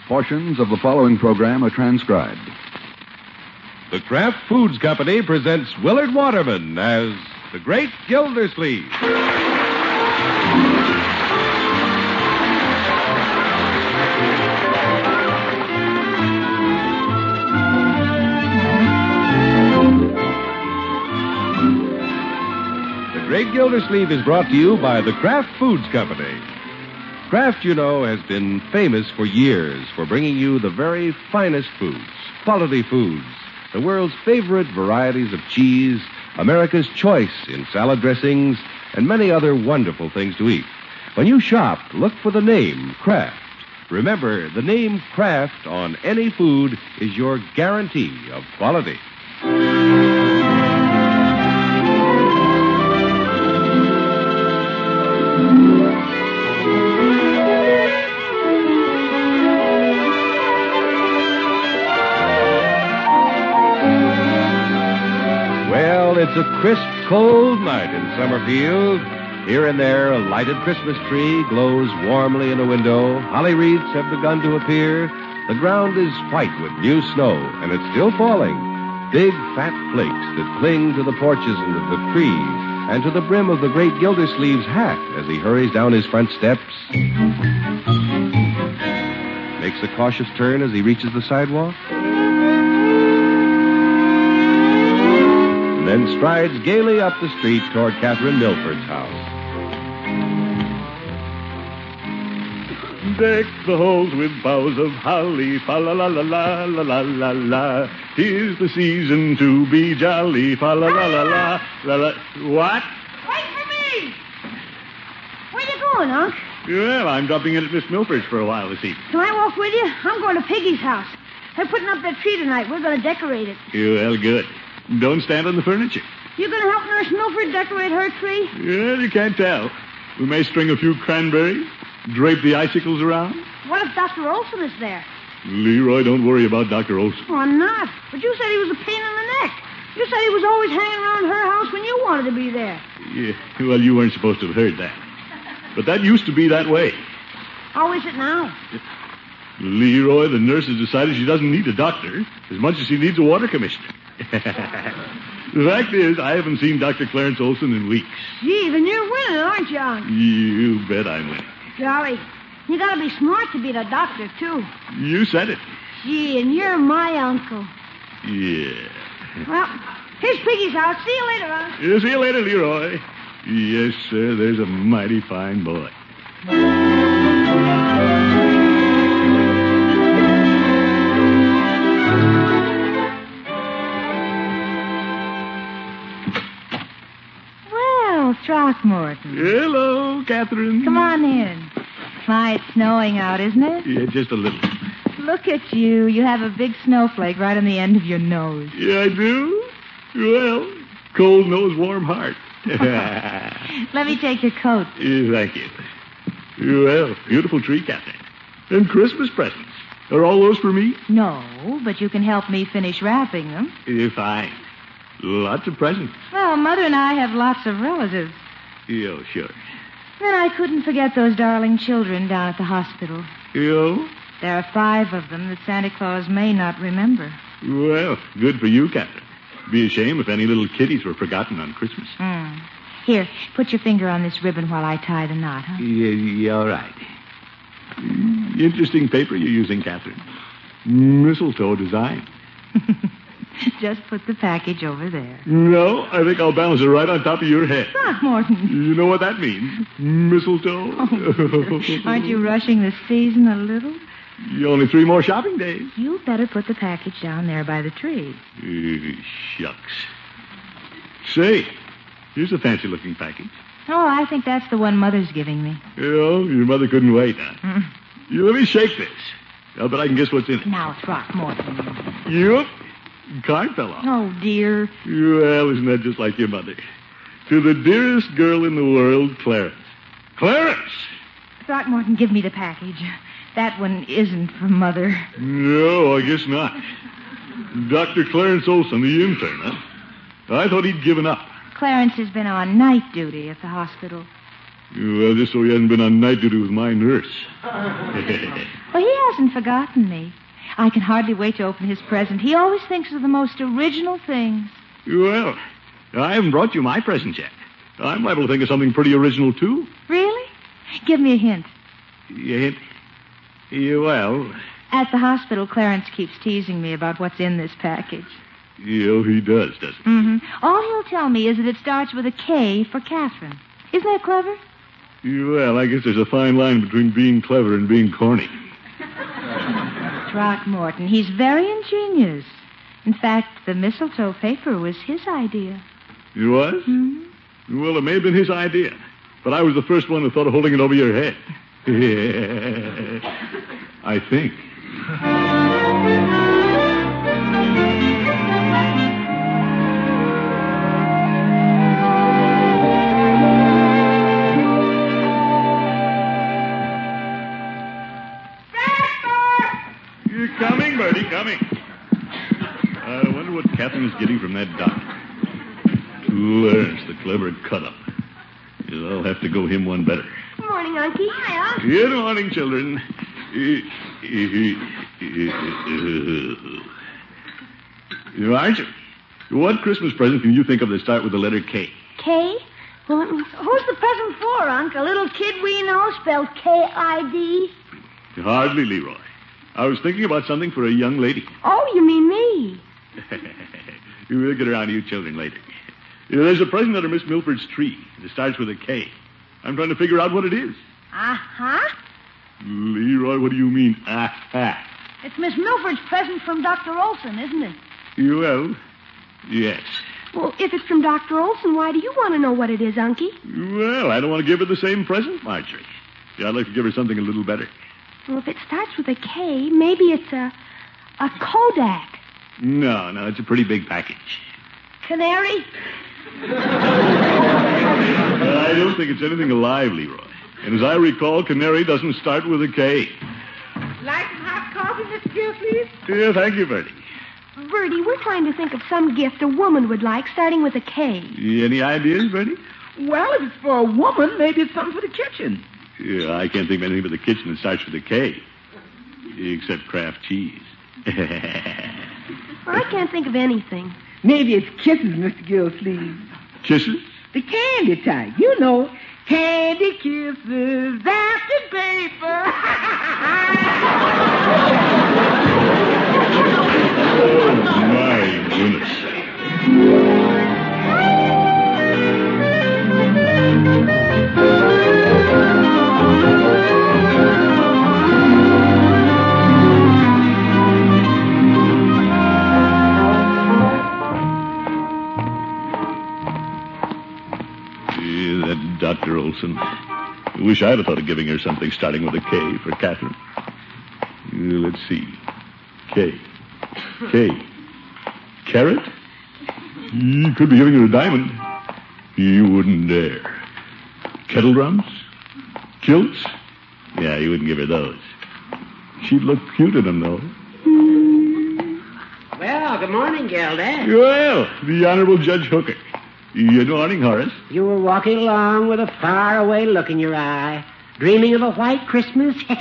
Portions of the following program are transcribed. The Kraft Foods Company presents Willard Waterman as the Great Gildersleeve. The Great Gildersleeve is brought to you by the Kraft Foods Company. Kraft, you know, has been famous for years for bringing you the very finest foods, quality foods, the world's favorite varieties of cheese, America's choice in salad dressings, and many other wonderful things to eat. When you shop, look for the name Kraft. Remember, the name Kraft on any food is your guarantee of quality. It's a crisp, cold night in Summerfield. Here and there, a lighted Christmas tree glows warmly in a window. Holly wreaths have begun to appear. The ground is white with new snow, and it's still falling. Big, fat flakes that cling to the porches and of the trees and to the brim of the Great Gildersleeve's hat as he hurries down his front steps. Makes a cautious turn as he reaches the sidewalk. Then strides gaily up the street toward Catherine Milford's house. Deck the halls with boughs of holly, fa la la la la la la la la. 'Tis the season to be jolly, fa la la la la la la. What? Wait for me! Where you going, Unc? Well, I'm dropping in at Miss Milford's for a while this evening. Can I walk with you? I'm going to Piggy's house. They're putting up their tree tonight. We're going to decorate it. Well, good. Don't stand on the furniture. You going to help Nurse Milford decorate her tree? Well, you can't tell. We may string a few cranberries, drape the icicles around. What if Dr. Olson is there? Leroy, don't worry about Dr. Olson. Oh, I'm not. But you said he was a pain in the neck. You said he was always hanging around her house when you wanted to be there. Yeah, well, you weren't supposed to have heard that. But that used to be that way. How is it now? Leroy, the nurse has decided she doesn't need a doctor as much as she needs a water commissioner. The fact is, I haven't seen Dr. Clarence Olson in weeks. Gee, then you're winning, aren't you, Unc? You bet I'm winning. Golly, you got to be smart to be the doctor, too. You said it. Gee, and you're my uncle. Yeah. Well, here's Piggy's house. See you later, Unc. Yeah, see you later, Leroy. Yes, sir, there's a mighty fine boy. Throckmorton. Hello, Catherine. Come on in. My, it's snowing out, isn't it? Yeah, just a little. Look at you. You have a big snowflake right on the end of your nose. Yeah, I do? Well, cold nose, warm heart. Let me take your coat. Yeah, thank you. Well, beautiful tree, Catherine. And Christmas presents. Are all those for me? No, but you can help me finish wrapping them. Yeah, fine. Lots of presents. Well, Mother and I have lots of relatives. Yeah, sure. Then I couldn't forget those darling children down at the hospital. You? There are 5 of them that Santa Claus may not remember. Well, good for you, Catherine. Be a shame if any little kiddies were forgotten on Christmas. Here, put your finger on this ribbon while I tie the knot, huh? Yeah, all right. Interesting paper you're using, Catherine. Mistletoe design. Just put the package over there. No, I think I'll balance it right on top of your head. Throckmorton. You know what that means? Mistletoe. Oh, aren't you rushing the season a little? Only 3 more shopping days. You better put the package down there by the tree. Shucks. Say, here's a fancy-looking package. Oh, I think that's the one Mother's giving me. Well, your mother couldn't wait, huh? Let me shake this. I'll bet I can guess what's in it. Now, Throckmorton. Yep. Card fell off. Oh, dear. Well, isn't that just like your mother? To the dearest girl in the world, Clarence. Clarence! Throckmorton, give me the package. That one isn't for Mother. No, I guess not. Dr. Clarence Olson, the intern, huh? I thought he'd given up. Clarence has been on night duty at the hospital. Well, just so he hasn't been on night duty with my nurse. Well, he hasn't forgotten me. I can hardly wait to open his present. He always thinks of the most original things. Well, I haven't brought you my present yet. I'm liable to think of something pretty original, too. Really? Give me a hint. Well... At the hospital, Clarence keeps teasing me about what's in this package. Yeah, he does, doesn't he? Mm-hmm. All he'll tell me is that it starts with a K for Catherine. Isn't that clever? Well, I guess there's a fine line between being clever and being corny. Throckmorton, he's very ingenious. In fact, the mistletoe paper was his idea. It was? Mm-hmm. Well, it may have been his idea, but I was the first one who thought of holding it over your head. I think. You're coming, Bertie, coming. I wonder what Catherine is getting from that doctor. Clarence, the clever cut-up. I'll have to go him one better. Good morning, Unky. Hi, Unc. Good morning, children. Marjorie, what Christmas present can you think of that start with the letter K? K? Well, who's the present for, Unc? A little kid we know spelled K-I-D? Hardly, Leroy. I was thinking about something for a young lady. Oh, you mean me? We'll get around to you children later. There's a present under Miss Milford's tree. It starts with a K. I'm trying to figure out what it is. Uh-huh. Leroy, what do you mean, aha? It's Miss Milford's present from Dr. Olson, isn't it? Well, yes. Well, if it's from Dr. Olson, why do you want to know what it is, Unky? Well, I don't want to give her the same present, Marjorie. Yeah, I'd like to give her something a little better. Well, if it starts with a K, maybe it's a Kodak. No, it's a pretty big package. Canary? I don't think it's anything alive, Leroy. And as I recall, canary doesn't start with a K. Like some hot coffee, Mr. Gill, please? Yeah, thank you, Bertie. Bertie, we're trying to think of some gift a woman would like, starting with a K. Any ideas, Bertie? Well, if it's for a woman, maybe it's something for the kitchen. Yeah, I can't think of anything but the kitchen that starts with a K. Except Kraft cheese. Well, I can't think of anything. Maybe it's kisses, Mr. Gillsleeve. Kisses? The candy type. You know, candy kisses, that's the paper. Oh, my goodness. Dr. Olson. I wish I'd have thought of giving her something starting with a K for Catherine. Let's see. K. Carrot? He could be giving her a diamond. He wouldn't dare. Kettle drums? Kilts? Yeah, he wouldn't give her those. She'd look cute in them, though. Well, good morning, Gilda. Well, the Honorable Judge Hooker. Good morning, Horace. You were walking along with a faraway look in your eye, dreaming of a white Christmas. You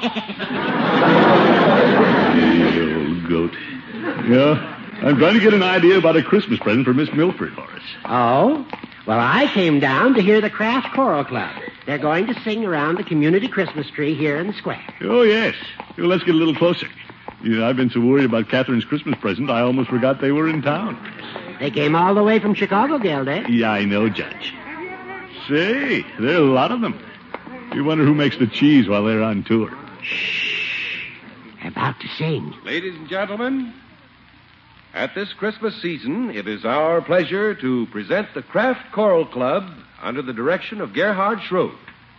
old goat. Yeah, I'm trying to get an idea about a Christmas present for Miss Milford, Horace. Oh? Well, I came down to hear the Kraft Choral Club. They're going to sing around the community Christmas tree here in the square. Oh, yes. Well, let's get a little closer. I've been so worried about Catherine's Christmas present, I almost forgot they were in town. They came all the way from Chicago, Gilda. Yeah, I know, Judge. Say, there are a lot of them. You wonder who makes the cheese while they're on tour. Shh. They're about to sing. Ladies and gentlemen, at this Christmas season, it is our pleasure to present the Kraft Choral Club under the direction of Gerhard Schrode.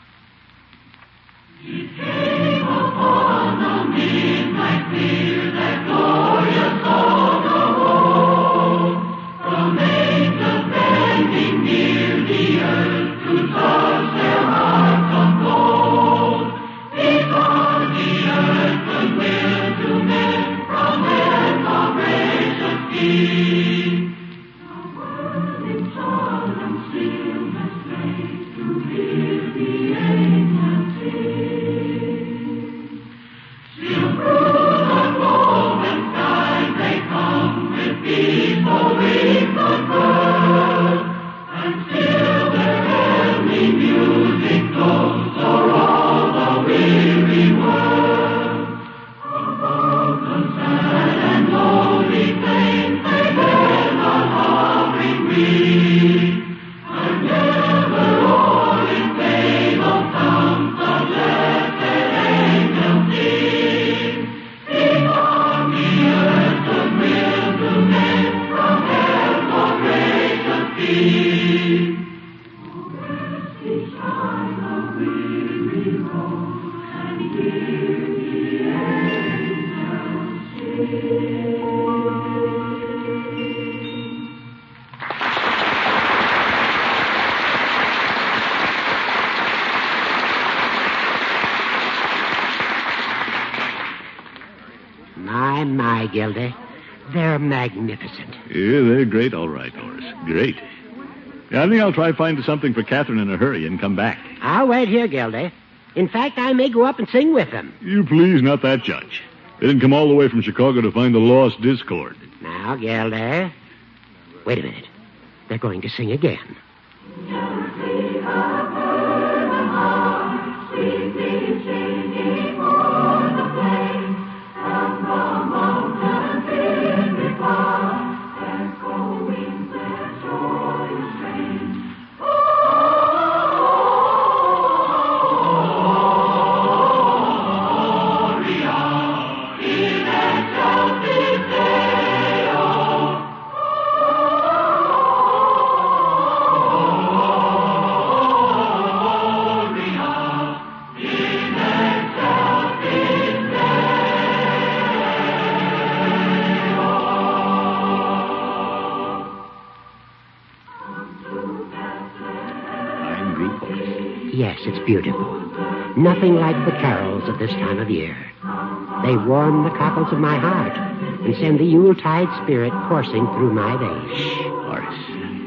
He came upon the midnight clear, that glorious song of old, from angels bending near the earth to touch their hearts of gold. Because the earth was willed to men from their gracious King. The world in solemn stillness waits to hear the My, Gildy. They're magnificent. Yeah, they're great, all right, Horace. Great. Yeah, I think I'll try find something for Catherine in a hurry and come back. I'll wait here, Gildy. In fact, I may go up and sing with them. You please, not that, Judge. They didn't come all the way from Chicago to find the lost discord. Now, Gildy. Wait a minute. They're going to sing again. Yes, it's beautiful. Nothing like the carols of this time of year. They warm the cockles of my heart and send the Yuletide spirit coursing through my veins. Horace.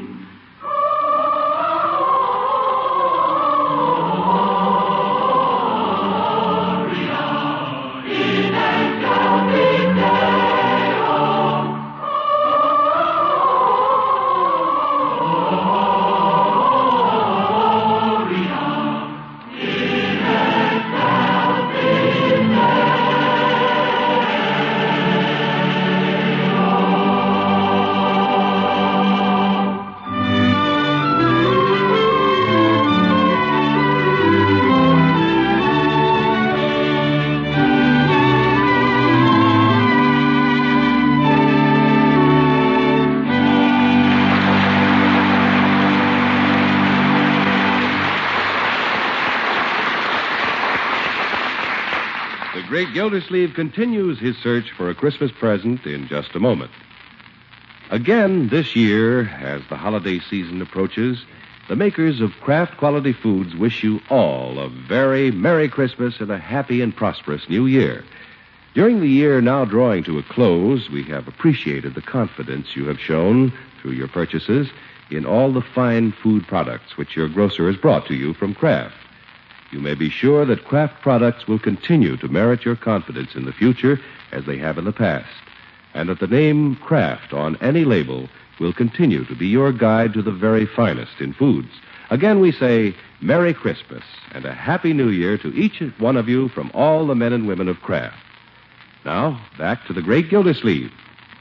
The great Gildersleeve continues his search for a Christmas present in just a moment. Again, this year, as the holiday season approaches, the makers of Kraft Quality Foods wish you all a very Merry Christmas and a happy and prosperous New Year. During the year now drawing to a close, we have appreciated the confidence you have shown through your purchases in all the fine food products which your grocer has brought to you from Kraft. You may be sure that Kraft products will continue to merit your confidence in the future as they have in the past, and that the name Kraft on any label will continue to be your guide to the very finest in foods. Again, we say Merry Christmas and a Happy New Year to each one of you from all the men and women of Kraft. Now, back to the great Gildersleeve.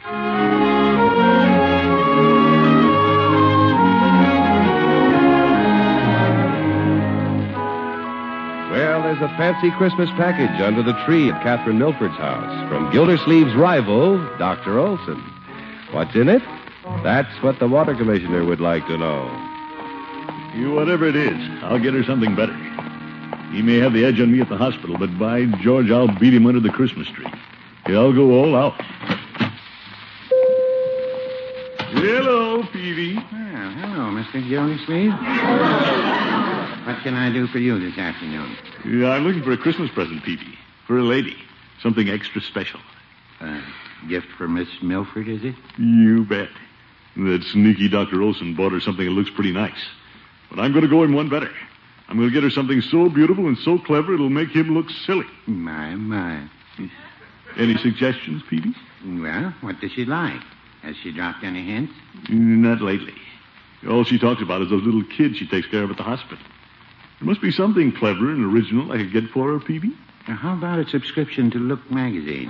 Well, there's a fancy Christmas package under the tree at Catherine Milford's house from Gildersleeve's rival, Dr. Olson. What's in it? That's what the water commissioner would like to know. Whatever it is, I'll get her something better. He may have the edge on me at the hospital, but by George, I'll beat him under the Christmas tree. I'll go all out. Hello, Peavy. Well, hello, Mr. Gildersleeve. What can I do for you this afternoon? I'm looking for a Christmas present, Peavy. For a lady. Something extra special. Gift for Miss Milford, is it? You bet. That sneaky Dr. Olson bought her something that looks pretty nice. But I'm going to go in one better. I'm going to get her something so beautiful and so clever it'll make him look silly. My. Any suggestions, Peavy? Well, what does she like? Has she dropped any hints? Not lately. All she talks about is those little kids she takes care of at the hospital. There must be something clever and original I could get for her, Peavy. Now, how about a subscription to Look magazine?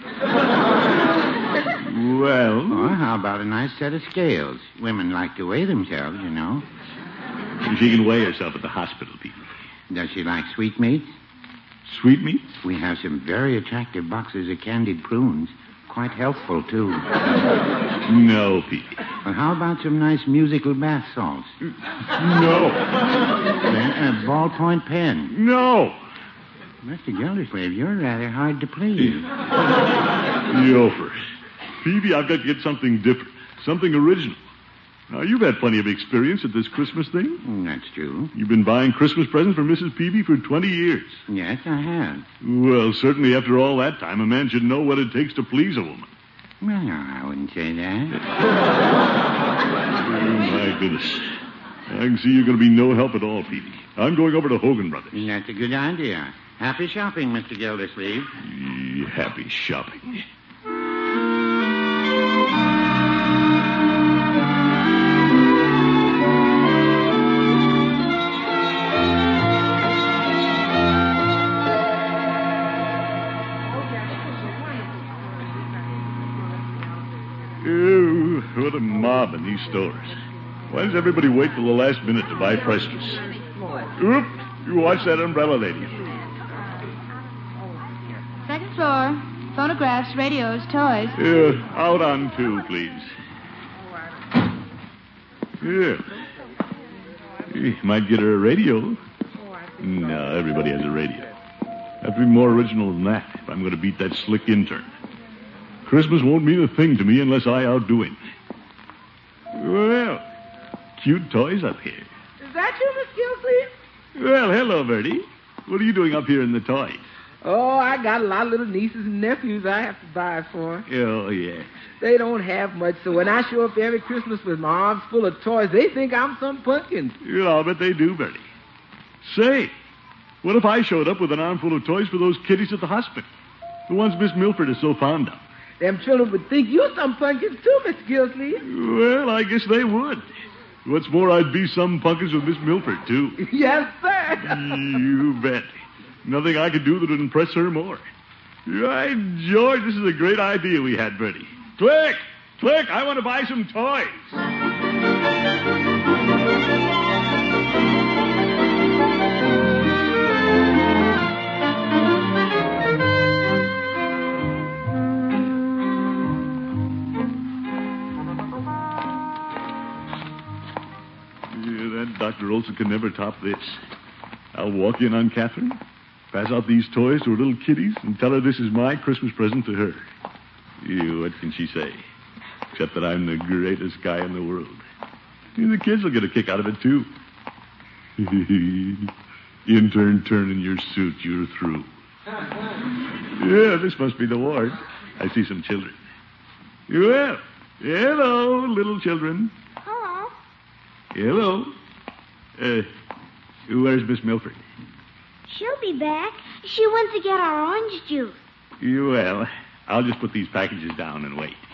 Well... Or how about a nice set of scales? Women like to weigh themselves, you know. She can weigh herself at the hospital, Peavy. Does she like sweetmeats? Sweetmeats? We have some very attractive boxes of candied prunes. Quite healthful, too. No, Peavy. Well, how about some nice musical bath salts? No. Then a ballpoint pen? No. Mr. Gildersleeve, you're rather hard to please. Yofer. Peavy, I've got to get something different. Something original. Now, you've had plenty of experience at this Christmas thing. That's true. You've been buying Christmas presents for Mrs. Peavy for 20 years. Yes, I have. Well, certainly after all that time, a man should know what it takes to please a woman. Well, no, I wouldn't say that. Oh, my goodness. I can see you're going to be no help at all, Peavy. I'm going over to Hogan Brothers. That's a good idea. Happy shopping, Mr. Gildersleeve. Happy shopping. Oh, what a mob in these stores. Why does everybody wait till the last minute to buy presents? Oop! You watch that umbrella, lady. Second floor. Phonographs, radios, toys. Out on 2, please. Yeah. You might get her a radio. No, everybody has a radio. Have to be more original than that if I'm going to beat that slick intern. Christmas won't mean a thing to me unless I outdo him. Well, cute toys up here. Is that you, Miss Gilsleeve? Well, hello, Bertie. What are you doing up here in the toys? Oh, I got a lot of little nieces and nephews I have to buy for. Oh, yes. They don't have much, so when I show up every Christmas with my arms full of toys, they think I'm some pumpkin. Yeah, I'll bet they do, Bertie. Say, what if I showed up with an armful of toys for those kiddies at the hospital? The ones Miss Milford is so fond of. Them children would think you're some pumpkins too, Miss Gilsleeve. Well, I guess they would. What's more, I'd be some pumpkins with Miss Milford, too. Yes, sir. You bet. Nothing I could do that would impress her more. Right, George, this is a great idea we had, Bertie. Click! Click! I want to buy some toys. Dr. Olson can never top this. I'll walk in on Catherine, pass out these toys to her little kiddies, and tell her this is my Christmas present to her. What can she say? Except that I'm the greatest guy in the world. The kids will get a kick out of it, too. Intern, turn in your suit. You're through. Yeah, this must be the ward. I see some children. Well, hello, little children. Hello. Hello. Where's Miss Milford? She'll be back. She went to get our orange juice. Well, I'll just put these packages down and wait.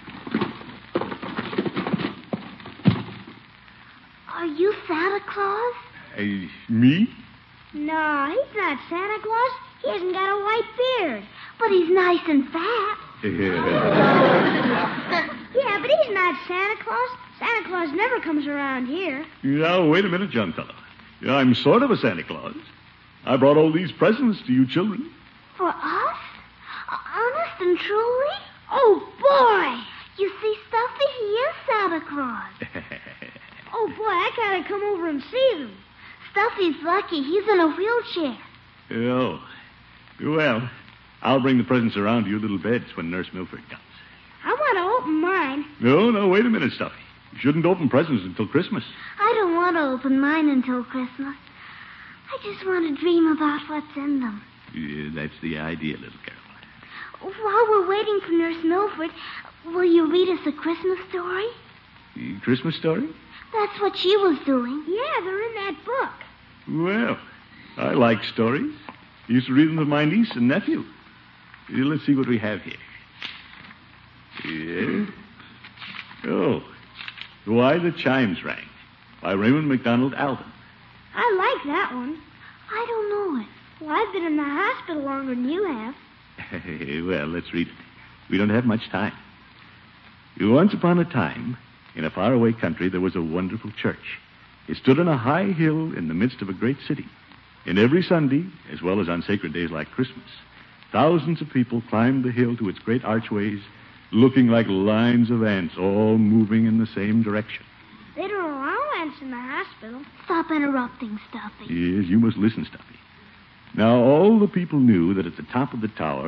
Are you Santa Claus? Me? No, he's not Santa Claus. He hasn't got a white beard. But he's nice and fat. Yeah, but he's not Santa Claus. Santa Claus never comes around here. Now, wait a minute, young fellow. I'm sort of a Santa Claus. I brought all these presents to you children. For us? Honest and truly? Oh, boy! You see, Stuffy, he is Santa Claus. Oh, boy, I gotta come over and see them. Stuffy's lucky. He's in a wheelchair. Oh. Well, I'll bring the presents around to your little beds when Nurse Milford comes. I want to open mine. No, wait a minute, Stuffy. You shouldn't open presents until Christmas. I don't want to open mine until Christmas. I just want to dream about what's in them. Yeah, that's the idea, little girl. While we're waiting for Nurse Milford, will you read us a Christmas story? Christmas story? That's what she was doing. Yeah, they're in that book. Well, I like stories. I used to read them to my niece and nephew. Let's see what we have here. Yeah. Oh. Why the Chimes Rang by Raymond MacDonald Alden. I like that one. I don't know it. Well, I've been in the hospital longer than you have. Well, let's read it. We don't have much time. Once upon a time, in a faraway country, there was a wonderful church. It stood on a high hill in the midst of a great city. And every Sunday, as well as on sacred days like Christmas, thousands of people climbed the hill to its great archways, looking like lines of ants, all moving in the same direction. They don't allow ants in the hospital. Stop interrupting, Stuffy. Yes, you must listen, Stuffy. Now, all the people knew that at the top of the tower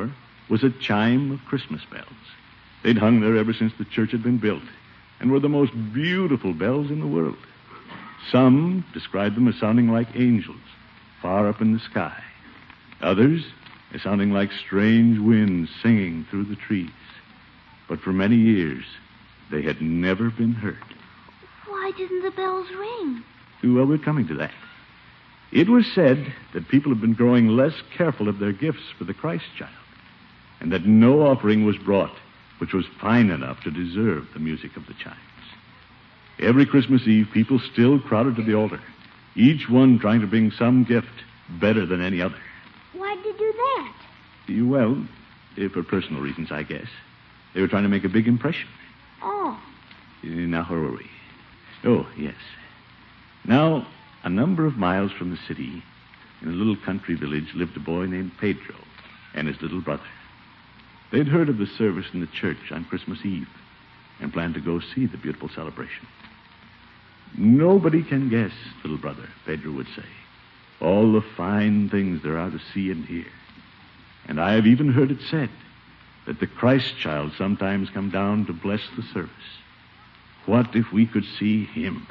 was a chime of Christmas bells. They'd hung there ever since the church had been built, and were the most beautiful bells in the world. Some described them as sounding like angels, far up in the sky. Others as sounding like strange winds singing through the trees. But for many years, they had never been heard. Why didn't the bells ring? Well, we're coming to that. It was said that people had been growing less careful of their gifts for the Christ child, and that no offering was brought which was fine enough to deserve the music of the chimes. Every Christmas Eve, people still crowded to the altar, each one trying to bring some gift better than any other. Why'd they do that? Well, for personal reasons, I guess. They were trying to make a big impression. Oh. Now, where were we? Oh, yes. Now, a number of miles from the city, in a little country village, lived a boy named Pedro and his little brother. They'd heard of the service in the church on Christmas Eve and planned to go see the beautiful celebration. Nobody can guess, little brother, Pedro would say, all the fine things there are to see and hear. And I have even heard it said that the Christ child sometimes come down to bless the service. What if we could see him?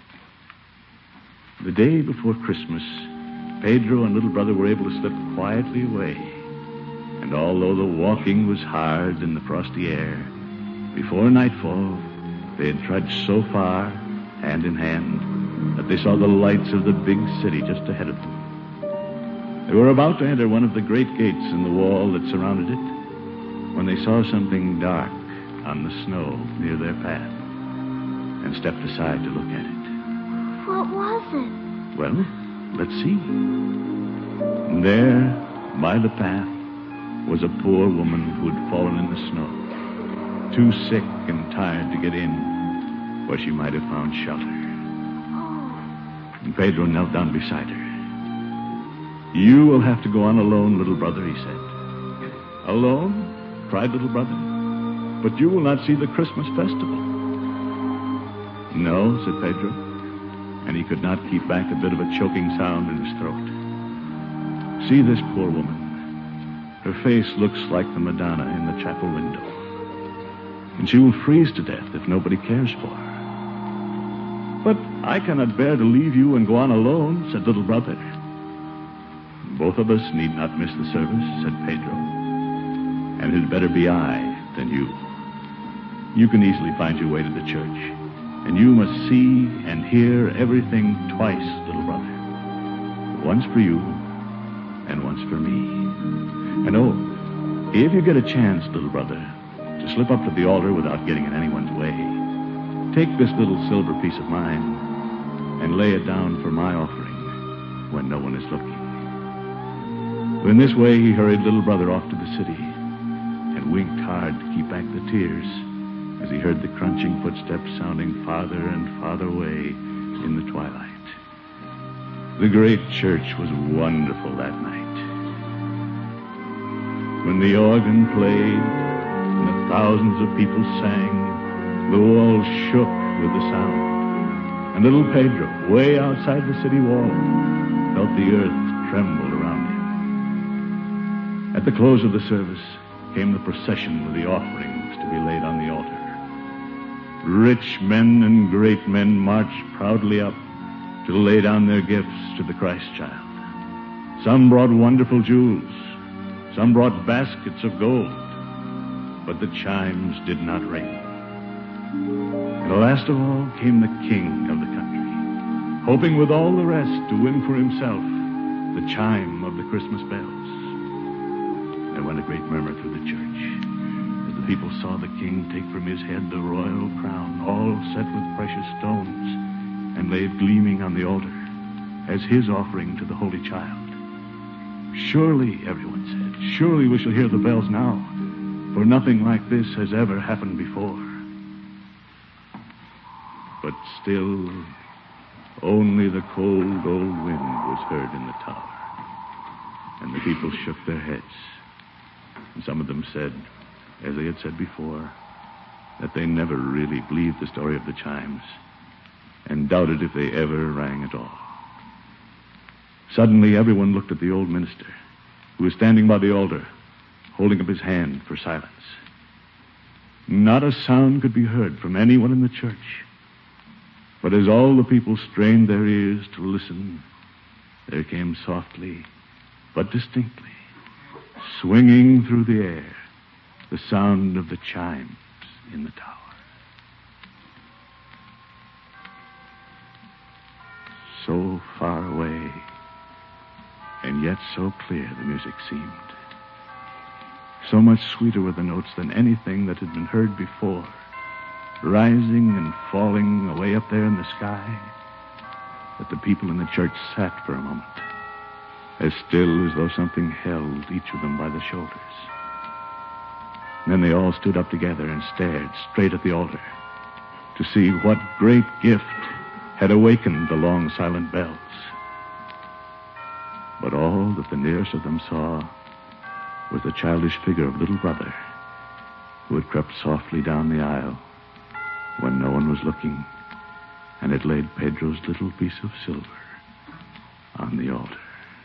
The day before Christmas, Pedro and little brother were able to slip quietly away. And although the walking was hard in the frosty air, before nightfall, they had trudged so far, hand in hand, that they saw the lights of the big city just ahead of them. They were about to enter one of the great gates in the wall that surrounded it when they saw something dark on the snow near their path and stepped aside to look at it. What was it? Well, let's see. And there, by the path, was a poor woman who had fallen in the snow, too sick and tired to get in where she might have found shelter. And Pedro knelt down beside her. "You will have to go on alone, little brother," he said. "Alone?" cried little brother. "But you will not see the Christmas festival." "No," said Pedro, and he could not keep back a bit of a choking sound in his throat. "See this poor woman. Her face looks like the Madonna in the chapel window. And she will freeze to death if nobody cares for her." "But I cannot bear to leave you and go on alone," said little brother. "Both of us need not miss the service," said Pedro. "And it had better be I than you. You can easily find your way to the church. And you must see and hear everything twice, little brother. Once for you, and once for me. And oh, if you get a chance, little brother, to slip up to the altar without getting in anyone's way, take this little silver piece of mine and lay it down for my offering when no one is looking." In this way, he hurried little brother off to the city and winked hard to keep back the tears as he heard the crunching footsteps sounding farther and farther away in the twilight. The great church was wonderful that night. When the organ played and the thousands of people sang, the walls shook with the sound. And little Pedro, way outside the city wall, felt the earth tremble around him. At the close of the service came the procession with the offerings to be laid on the altar. Rich men and great men marched proudly up to lay down their gifts to the Christ child. Some brought wonderful jewels. Some brought baskets of gold. But the chimes did not ring. And last of all came the king of the country, hoping with all the rest to win for himself the chime of the Christmas bells. There went a great murmur through the church as the people saw the king take from his head the royal crown, all set with precious stones, and lay it gleaming on the altar as his offering to the Holy Child. "Surely," everyone said, "surely we shall hear the bells now, for nothing like this has ever happened before." But still, only the cold old wind was heard in the tower, and the people shook their heads. And some of them said, as they had said before, that they never really believed the story of the chimes, and doubted if they ever rang at all. Suddenly, everyone looked at the old minister, who was standing by the altar, holding up his hand for silence. Not a sound could be heard from anyone in the church. But as all the people strained their ears to listen, there came softly, but distinctly, swinging through the air, the sound of the chimes in the tower. So far away, and yet so clear the music seemed. So much sweeter were the notes than anything that had been heard before, rising and falling away up there in the sky, that the people in the church sat for a moment, as still as though something held each of them by the shoulders. Then they all stood up together and stared straight at the altar to see what great gift had awakened the long silent bells. But all that the nearest of them saw was the childish figure of little brother, who had crept softly down the aisle when no one was looking and had laid Pedro's little piece of silver on the altar.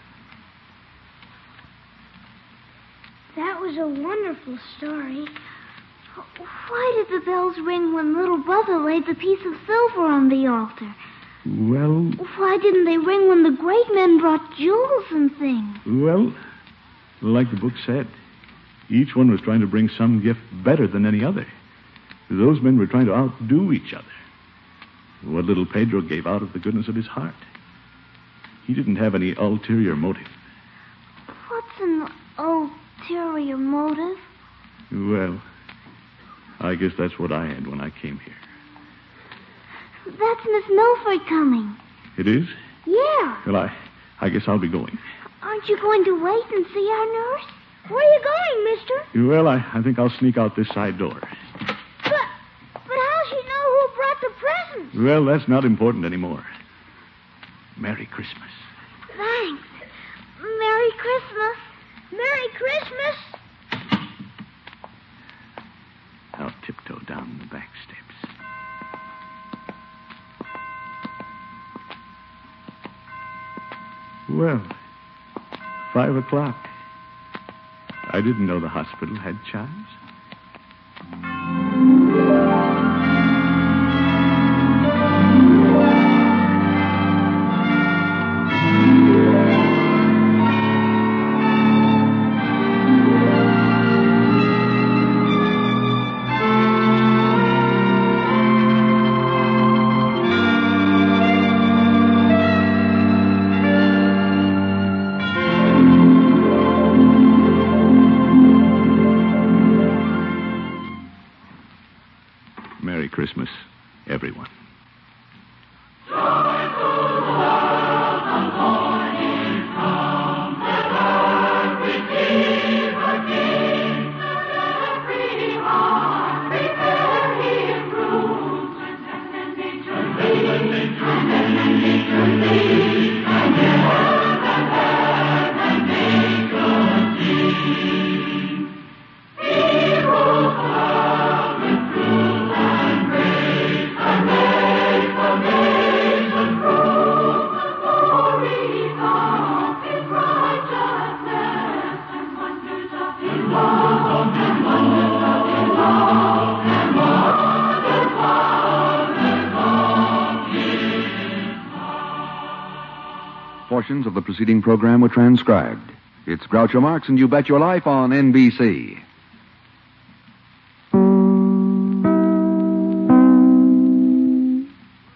That was a wonderful story. Why did the bells ring when little brother laid the piece of silver on the altar? Well... Why didn't they ring when the great men brought jewels and things? Well, like the book said, each one was trying to bring some gift better than any other. Those men were trying to outdo each other. What little Pedro gave out of the goodness of his heart. He didn't have any ulterior motive. What's an ulterior motive? Well, I guess that's what I had when I came here. That's Miss Milford coming. It is? Yeah. Well, I guess I'll be going. Aren't you going to wait and see our nurse? Where are you going, mister? Well, I think I'll sneak out this side door. But how'll she know who brought the presents? Well, that's not important anymore. Merry Christmas. Thanks. Merry Christmas. Merry Christmas. I'll tiptoe down the back steps. Well, 5 o'clock. I didn't know the hospital had chimes. Merry Christmas, everyone. Portions of the preceding program were transcribed. It's Groucho Marx and You Bet Your Life on NBC.